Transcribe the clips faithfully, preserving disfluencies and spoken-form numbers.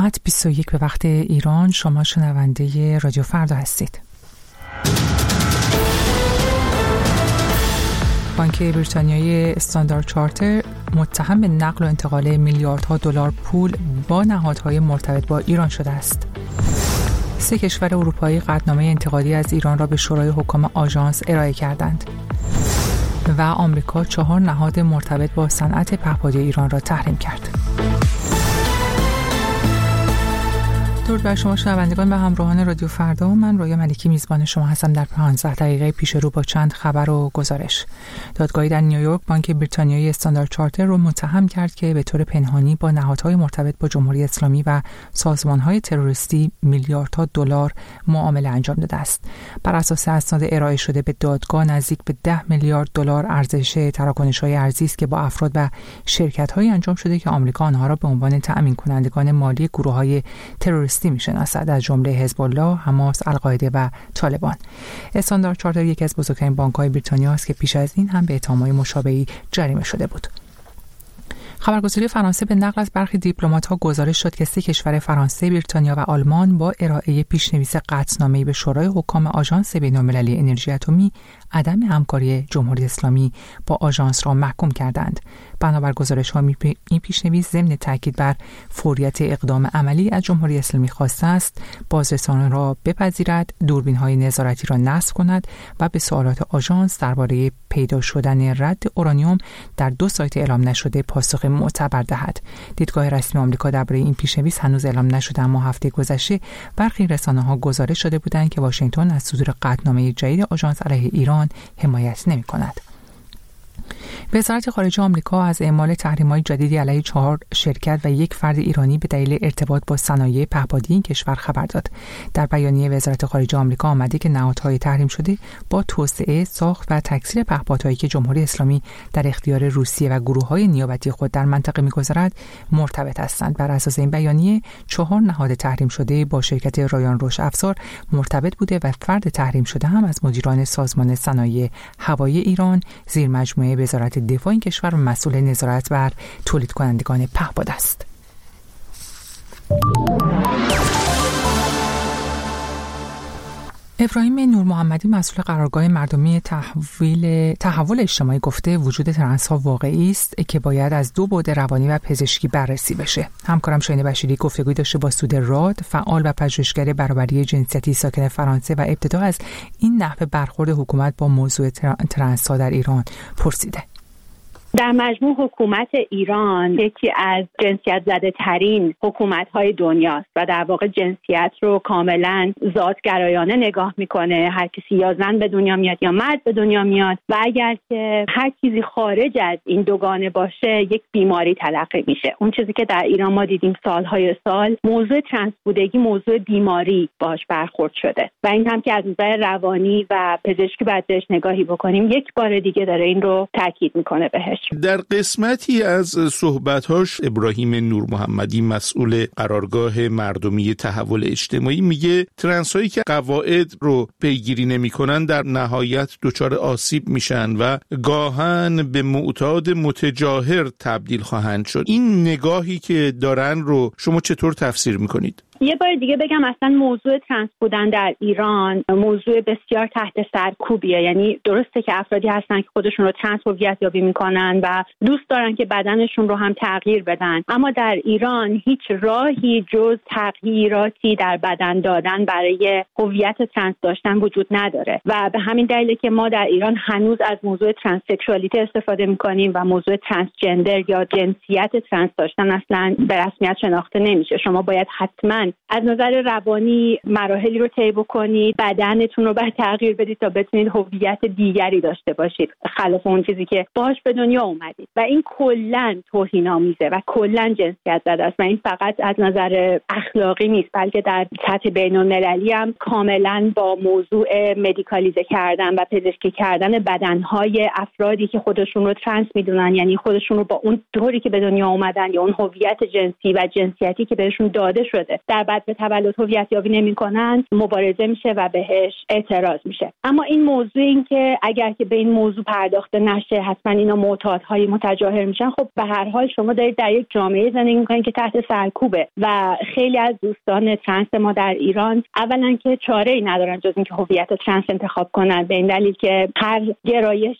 ساعت بیست و یک به وقت ایران. شما شنونده رادیو فردا هستید. بانک بریتانیایی استاندارد چارتر متهم به نقل و انتقال میلیاردها دلار پول با نهادهای مرتبط با ایران شده است. سه کشور اروپایی قطعنامه انتقادی از ایران را به شورای حکام آژانس ارائه کردند و آمریکا چهار نهاد مرتبط با صنعت پهپادی ایران را تحریم کرد. درود بر شما شنوندگان و همراهان رادیو فردا. من رویا ملکی میزبان شما هستم در پانزده دقیقه پیش رو با چند خبر و گزارش. دادگاهی در نیویورک بانک بریتانیایی استاندارد چارتر رو متهم کرد که به طور پنهانی با نهادهای مرتبط با جمهوری اسلامی و سازمانهای تروریستی میلیاردها دلار معامله انجام داده است. بر اساس اسناد ارائه شده به دادگاه نزدیک به ده میلیارد دلار ارزش تراکنش‌های ارزی است که با افراد و شرکت‌هایی انجام شده که آمریکا آنها را به عنوان تأمین کنندگان مالی گروه‌های تروریستی میشناسد، از جمله حزب الله، حماس، القاعده و طالبان. استاندارد چارتر یکی از بزرگترین بانک‌های بریتانیا است که پیش از این هم به اتهام‌های مشابهی جریمه شده بود. خبرگزاری فرانسه به نقل از برخی دیپلمات‌ها گزارش داد که سه کشور فرانسه، بریتانیا و آلمان با ارائه پیش‌نویس قطعنامه‌ای به شورای حکام آژانس بین‌المللی انرژی اتمی عدم همکاری جمهوری اسلامی با آژانس را محکوم کردند. بنابر گزارش‌ها این پیش‌نویس ضمن تاکید بر فوریت اقدام عملی از جمهوری اسلامی خواسته است بازرسان را بپذیرد، دوربین‌های نظارتی را نصب کند و به سوالات آژانس درباره پیدا شدن رد اورانیوم در دو سایت اعلام نشده پاسخ معتبر دهد. دیدگاه رسمی آمریکا درباره این پیش‌نویس هنوز اعلام نشده، اما هفته گذشته برخی رسانه‌ها گزارش داده بودند که واشنگتن از صدور قطعنامه جدید آژانس علیه ایران حمایت نمی‌کند. وزارت خارجه آمریکا از اعمال تحریم‌های جدیدی علیه چهار شرکت و یک فرد ایرانی به دلیل ارتباط با صنایع پهپادی این کشور خبر داد. در بیانیه وزارت خارجه آمریکا آمده که نهادهای تحریم شده با توسعه، ساخت و تکثیر پهپادهایی که جمهوری اسلامی در اختیار روسیه و گروه‌های نیابتی خود در منطقه می‌گذارد مرتبط هستند. بر اساس این بیانیه چهار نهاد تحریم شده با شرکت رایان روش افزار مرتبط بوده و فرد تحریم شده هم از مدیران سازمان صنایع هوایی ایران زیر مجموعه وزارت دفاع این کشور و مسئول نظارت بر تولید کنندگان پهپاد است. ابراهیم نور محمدی مسئول قرارگاه مردمی تحویل تحول اجتماعی گفته وجود ترنس ها واقعی است که باید از دو بعد روانی و پزشکی بررسی بشه. همکارم شاهین بشیری گفتگوی داشته با سود راد، فعال و پژوهشگر برابری جنسیتی ساکن فرانسه و ابتدا از این نحوه برخورد حکومت با موضوع ترنس ها در ایران پرسیده. در مجموع حکومت ایران یکی از جنسیت زده ترین حکومت های دنیاست و در واقع جنسیت رو کاملا ذاتگرایانه نگاه میکنه. هر کسی یا زن به دنیا میاد یا مرد به دنیا میاد و اگر که هر چیزی خارج از این دوگانه باشه یک بیماری تلقی میشه. اون چیزی که در ایران ما دیدیم سالهای سال، موضوع ترنس بودگی موضوع بیماری باش برخورد شده و این هم که از نظر روانی و پزشکی باید بهش نگاهی بکنیم، یک بار دیگه داره این رو تاکید میکنه بهش. در قسمتی از صحبت‌هاش ابراهیم نور محمدی مسئول قرارگاه مردمی تحول اجتماعی میگه ترنس‌هایی که قواعد رو پیگیری نمی‌کنن در نهایت دچار آسیب میشن و گاهن به معتاد متجاهر تبدیل خواهند شد. این نگاهی که دارن رو شما چطور تفسیر می‌کنید؟ یه بار دیگه بگم اصلا موضوع ترنس بودن در ایران موضوع بسیار تحت سرکوبیه. یعنی درسته که افرادی هستن که خودشون رو ترنس هویت یابی میکنن و دوست دارن که بدنشون رو هم تغییر بدن، اما در ایران هیچ راهی جز تغییراتی در بدن دادن برای هویت ترنس داشتن وجود نداره و به همین دلیله که ما در ایران هنوز از موضوع ترنس سکشوالیته استفاده میکنیم و موضوع ترنس جندر یا جنسیت ترنس داشتن اصلا به رسمیت شناخته نمیشه. شما باید حتما از نظر روانی مراحلی رو طی بکنید، بدنتون رو باید تغییر بدید تا بتونید هویت دیگری داشته باشید خلاف اون چیزی که باهاش به دنیا اومدید و این کلاً توهین‌آمیزه و کلاً جنسیت زده است و این فقط از نظر اخلاقی نیست بلکه در سطح بین‌المللی هم کاملاً با موضوع مدیکالیزه کردن و پزشکی کردن بدن‌های افرادی که خودشون رو ترنس میدونن، یعنی خودشون رو با اون طوری که به دنیا اومدن یا اون هویت جنسی و جنسیتی که بهشون داده شده در اگر بعد به تولد هویت یابی نمی‌کنن مبارزه میشه و بهش اعتراض میشه. اما این موضوع این که اگر که به این موضوع پرداخته نشه حتما اینا معتادهای متجاهر میشن، خب به هر حال شما دارید در یک جامعه زندگی می‌کنید که تحت سرکوبه و خیلی از دوستان ترنس ما در ایران اولا که چاره‌ای ندارن جز اینکه هویت ترنس انتخاب کنن، به این دلیل که هر گرایش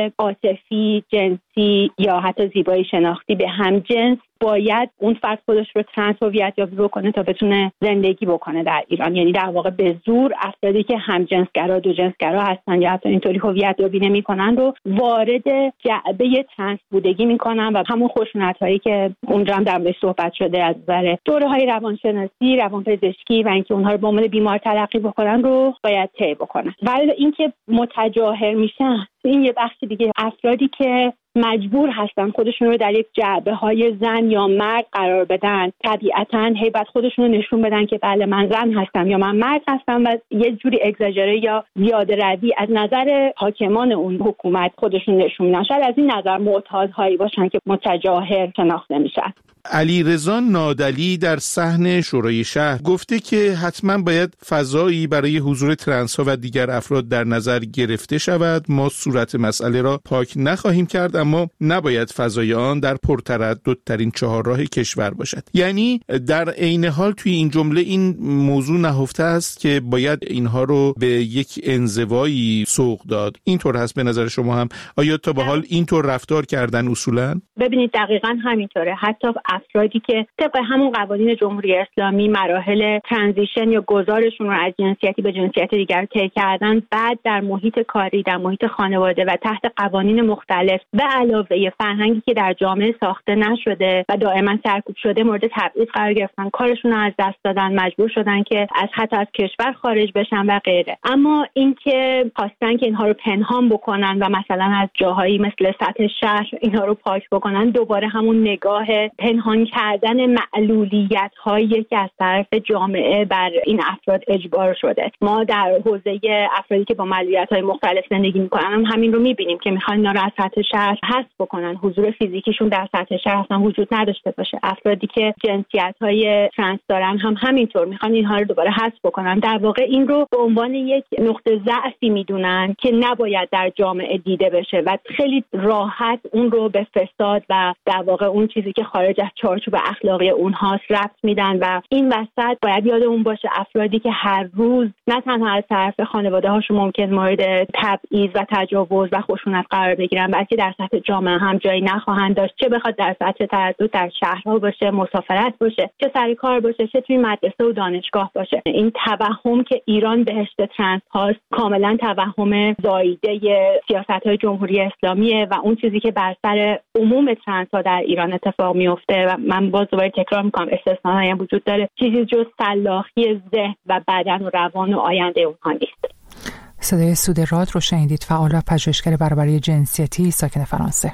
عاطفی، جنسی یا حتی زیبایی شناختی به هم جنس باید اون فرد خودش رو ترنس هویت یابی بکنه تا بتونه زندگی بکنه در ایران. یعنی در واقع به زور افرادی که هم جنسگرا، دو جنسگرا هستن یا حتی اینطوری هویت یابی نمی‌کنن رو وارد جعبه ترنس بودگی می‌کنن و همون خشونت‌هایی که اونجا هم در موردش صحبت شده از نظر دوره‌های روانشناسی، روانپزشکی و اینکه اونها رو به عنوان بیمار تلقی بکنن رو باید طی بکنن. ولی اینکه متجاهر میشن این یه بخش دیگه. افرادی که مجبور هستن خودشون رو در یک جعبه های زن یا مرد قرار بدن، طبیعتاً هی بعد خودشون رو نشون بدن که بله من زن هستم یا من مرد هستم و یه جوری اگزاجره یا زیاده روی از نظر حاکمان اون حکومت خودشون نشون میدن. شاید از این نظر معتادهایی باشن که متجاهر شناخته میشن. علیرضا نادلی در صحن شورای شهر گفته که حتما باید فضایی برای حضور ترنس ها و دیگر افراد در نظر گرفته شود. ما صورت مسئله را پاک نخواهیم کرد، اما نباید فضای آن در پرترددترین چهارراه کشور باشد. یعنی در عین حال توی این جمله این موضوع نهفته است که باید اینها رو به یک انزوایی سوق داد. اینطور هست به نظر شما هم؟ آیا تا به حال اینطور رفتار کردن اصولا؟ ببینید دقیقاً همینطوره. حتی افرادی که طبق همون قوانین جمهوری اسلامی مراحل ترانزیشن یا گذارشون رو از جنسیتی به جنسیت دیگر طی کردن، بعد در محیط کاری، در محیط خانواده و تحت قوانین مختلف به علاوه فرهنگی که در جامعه ساخته نشده و دائما سرکوب شده مورد تبعیض قرار گرفتن، کارشون رو از دست دادن، مجبور شدن که از حتی از کشور خارج بشن و غیره. اما اینکه خواستن که اینها رو پنهان بکنن و مثلا از جاهایی مثل سطح شهر اینها رو پاک بکنن، دوباره همون نگاه پنهان کردن معلولیت‌هایی که از طرف جامعه بر این افراد اجبار شده. ما در حوزه افرادی که با معلولیت‌های مختلف زندگی می‌کنن هم همین رو می‌بینیم که می‌خوان اینا رو از سطح شهر حذف بکنن. حضور فیزیکیشون در سطح شهر اصلا وجود نداشته باشه. افرادی که جنسیت‌های ترنس دارن هم همینطور می‌خوان اینها رو دوباره حذف بکنن. در واقع این رو به عنوان یک نقطه ضعفی می‌دونن که نباید در جامعه دیده بشه و خیلی راحت اون رو به فساد و در واقع اون چیزی که خارج از چارچوب اخلاقی اونهاست ربط میدن. و این وسط باید یادمون باشه افرادی که هر روز نه تنها از طرف خانواده هاشون ممکن مورد تبعیض و تجاوز و خشونت قرار بگیرن، بلکه در سطح جامعه هم جایی نخواهند داشت، چه بخواد در سطح تردد در شهرها باشه، مسافرت باشه، چه سر کار باشه، چه توی مدرسه و دانشگاه باشه. این توهم که ایران بهشت ترنس هاست کاملا توهم زاییده سیاست‌های جمهوری اسلامیه و اون چیزی که بر سر عموم ترنس ها در ایران اتفاق میفته و من باز دوباره تکرار میکنم استثناءایی هم وجود داره، چیزی جز سلاخی ذهن و بدن و روان و آینده اونها نیست. صدای سود راد رو شنیدید، فعال و پژوهشگر برابری جنسیتی ساکن فرانسه.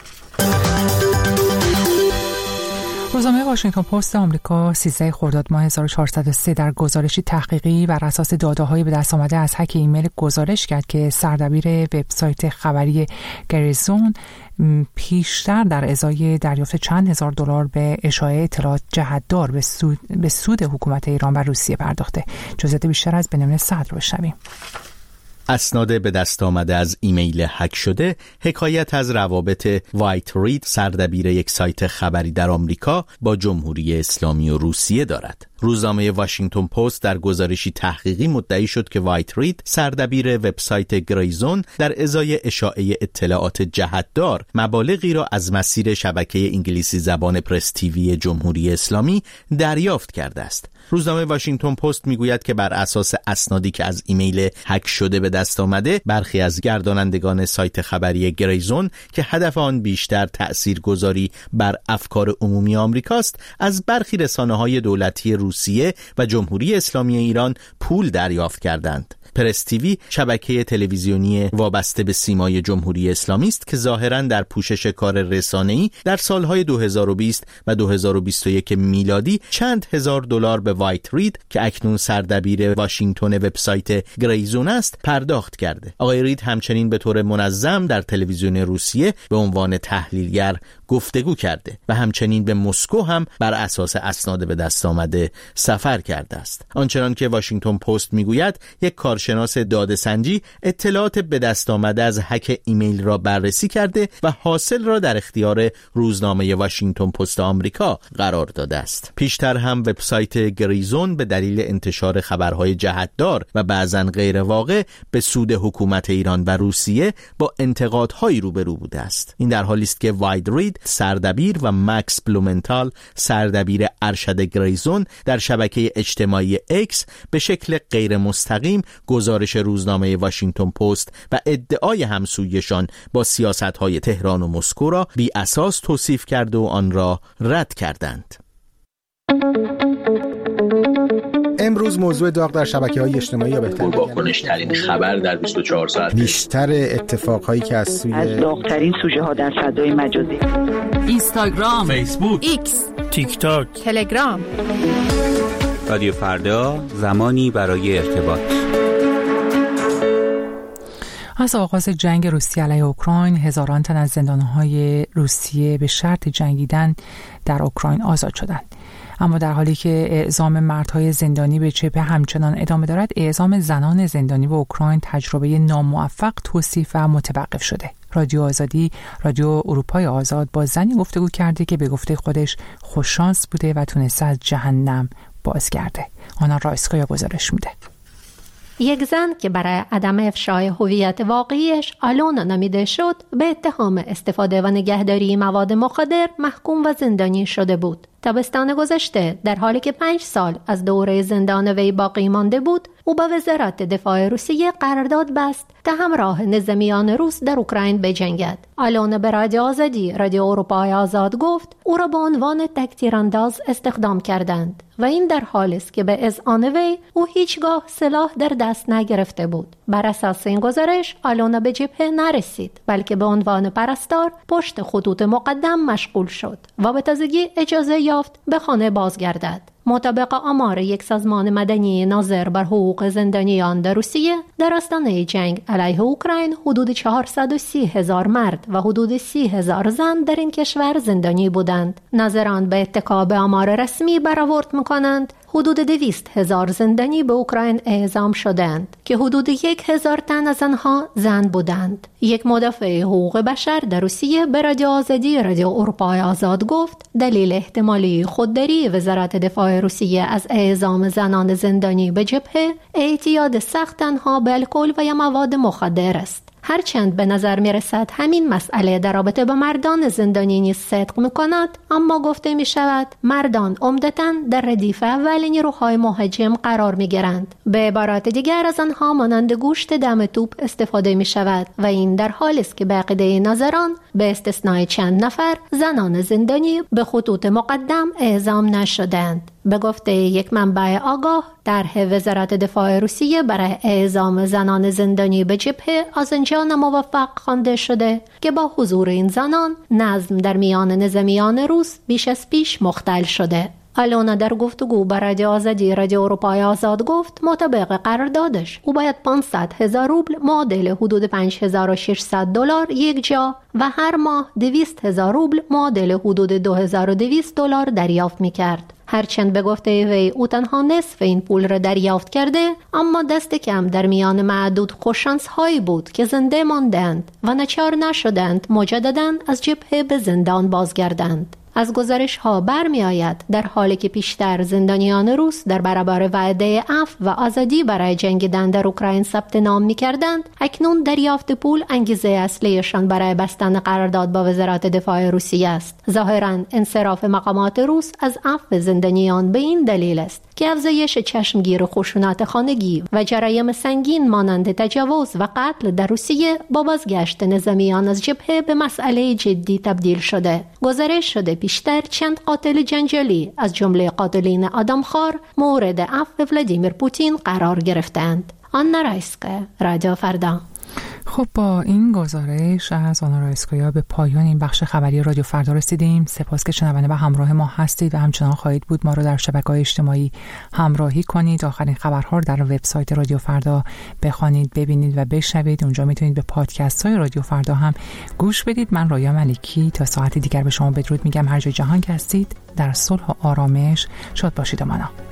روزنامه واشنگتن پست آمریکا سیزده خرداد ماه هزار و چهارصد و سه در گزارشی تحقیقی بر اساس داده‌های به دست آمده از هک ایمیل گزارش کرد که سردبیر وبسایت خبری گریزون پیشتر در ازای دریافت چند هزار دلار به اشاعه اطلاعات جهت‌دار به سود به سود حکومت ایران و روسیه پرداخته. جزئیات بیشتر از بنیامین صدر رو بشنویم. اسناد به دست آمده از ایمیل هک شده حکایت از روابط وایت رید، سردبیر یک سایت خبری در آمریکا، با جمهوری اسلامی و روسیه دارد. روزنامه واشنگتن پست در گزارشی تحقیقی مدعی شد که وایت رید، سردبیر وبسایت گریزون، در ازای اشاعه اطلاعات جهت‌دار مبالغی را از مسیر شبکه انگلیسی زبان پرس تیوی جمهوری اسلامی دریافت کرده است. روزنامه واشنگتن پست میگوید که بر اساس اسنادی که از ایمیل هک شده به دست آمده، برخی از گردانندگان سایت خبری گریزون که هدف آن بیشتر تأثیرگذاری بر افکار عمومی آمریکاست، از برخی رسانه‌های دولتی روسیه و جمهوری اسلامی ایران پول دریافت کردند. پرس تیوی شبکه تلویزیونی وابسته به سیمای جمهوری اسلامی است که ظاهراً در پوشش کار رسانه‌ای در سالهای دو هزار و بیست و دو هزار و بیست و یک میلادی چند هزار دلار به وایت رید که اکنون سردبیر واشنگتن وبسایت گریزون است پرداخت کرده. آقای رید همچنین به طور منظم در تلویزیون روسیه به عنوان تحلیلگر گفتگو کرده و همچنین به مسکو هم بر اساس اسناد به دست آمده سفر کرده است. آنچنان که واشنگتن پست میگوید یک کارشناس داده‌سنجی اطلاعات به دست آمده از هک ایمیل را بررسی کرده و حاصل را در اختیار روزنامه واشنگتن پست آمریکا قرار داده است. پیشتر هم وبسایت گریزون به دلیل انتشار خبرهای جهتدار و بعضاً غیر واقع به سود حکومت ایران و روسیه با انتقادهایی روبرو بوده است. این در حالی است که واید رید سردبیر و مکس بلومنتال سردبیر ارشد گریزون در شبکه اجتماعی اکس به شکل غیر مستقیم گزارش روزنامه واشنگتن پست و ادعای همسویشان با سیاست‌های تهران و مسکو را بی اساس توصیف کرد و آن را رد کردند. امروز موضوع داغ در شبکه‌های اجتماعی یا بهتر واکنش ترین خبر در بیست و چهار ساعت، بیشتر اتفاقهایی که از سوی از داغ‌ترین سوژه ها در فضای مجازی، اینستاگرام، فیسبوک، ایکس، تیک تاک، تلگرام. رادیو فردا، زمانی برای ارتباط. از آغاز جنگ روسیه علیه اوکراین هزاران تن از زندانی‌های روسیه به شرط جنگیدن در اوکراین آزاد شدند. اما در حالی که اعزام مردهای زندانی به جبهه همچنان ادامه دارد، اعزام زنان زندانی به اوکراین تجربه ناموفق توصیف و متوقف شده. رادیو آزادی، رادیو اروپای آزاد، با زنی گفتگو کرده که به گفته خودش خوششانس بوده و تونسته از جهنم بازگرده. آنا رایسکایا گزارش میده. یک زن که برای عدم افشای هویت واقعیش آلونا نامیده شد، به اتهام استفاده و نگهداری مواد مخدر محکوم و زندانی شده بود. تابستان گذشته در حالی که پنج سال از دوره زندان وی باقی مانده بود، او با وزارت دفاع روسیه قرارداد بست که همراه نظامیان روس در اوکراین بجنگد. آلونا به رادیو آزادی، رادیو اروپای آزاد گفت او را به عنوان تکتیرانداز استخدام کردند و این در حالی است که به اذعان وی او هیچگاه سلاح در دست نگرفته بود. بر اساس این گزارش آلونا به جبهه نرسید، بلکه به عنوان پرستار پشت خطوط مقدم مشغول شد و به تازگی اجازه یافت به خانه بازگردد. مطابق آمار یک سازمان مدنی ناظر بر حقوق زندانیان در روسیه، در آستانه جنگ علیه اوکراین حدود چهارصد و سی هزار مرد و حدود سی هزار زن در این کشور زندانی بودند. ناظران به اتکا به آمار رسمی برآورد می‌کنند حدود دویست هزار زندانی به اوکراین اعزام شدند که حدود یک هزار تن از آنها زن بودند. یک مدافع حقوق بشر در روسیه به رادیو آزادی، رادیو اروپای آزاد گفت دلیل احتمالی خودداری وزارت دفاع روسیه از اعزام زنان زندانی به جبهه اعتیاد سخت آنها به الکل و یا مواد مخدر است. هرچند به نظر می رسد همین مسئله در رابطه با مردان زندانی نیز صدق می کند، اما گفته می شود مردان عمدتاً در ردیف اول نیروهای مهاجم قرار می گیرند. به عبارات دیگر از آنها مانند گوشت دم توپ استفاده می شود و این در حالی است که به عقیده ناظران به استثنای چند نفر زنان زندانی به خطوط مقدم اعزام نشدند. به گفته یک منبع آگاه، طرح وزارت دفاع روسیه برای اعزام زنان زندانی به جبهه از آنجا ناموفق خوانده شده که با حضور این زنان نظم در میان نظامیان روس بیش از پیش مختل شده. آلونا در گفتگو با رادیو آزادی، رادیو اروپای آزاد گفت مطابق قراردادش او باید پانصد هزار روبل معادل حدود پنج هزار و ششصد دلار یک جا و هر ماه دویست هزار روبل معادل حدود دو هزار و دویست دلار دریافت می‌کرد. هرچند به گفته وی او تنها نصف این پول را دریافت کرده، اما دست کم در میان معدود خوششانس هایی بود که زنده ماندند و ناچار نشدند مجدداً از جبهه به زندان بازگردند. از گزارش ها برمی آید در حالی که پیشتر زندانیان روس در برابر وعده عفو و آزادی برای جنگیدن در اوکراین ثبت نام می کردند، اکنون دریافت پول انگیزه اصلیشان برای بستن قرارداد با وزارت دفاع روسیه است. ظاهراً انصراف مقامات روس از عفو زندانیان به این دلیل است که افزایش چشمگیر خشونت خانگی و جرایم سنگین مانند تجاوز و قتل در روسیه با بازگشت نظامیان از جبهه به مسئله جدی تبدیل شده. گزارش شده پیشتر چند قاتل جنجالی از جمله قاتلین آدمخوار مورد عفو ولادیمیر پوتین قرار گرفتند. آنا رایسکا، رادیو فردا. خب با این گزارش از آنارا اسکویا به پایان این بخش خبری رادیو فردا رسیدیم. سپاس که شنونده و همراه ما هستید و همچنان خواهید بود ما رو در شبکه‌های اجتماعی همراهی کنید. آخرین خبرها رو در وبسایت رادیو فردا بخوانید، ببینید و بشنوید. اونجا میتونید به پادکست های رادیو فردا هم گوش بدید. من رویا ملکی تا ساعت دیگر به شما بدرود میگم. هر جای جهان که هستید در صلح و آرامش شاد باشید. امانا.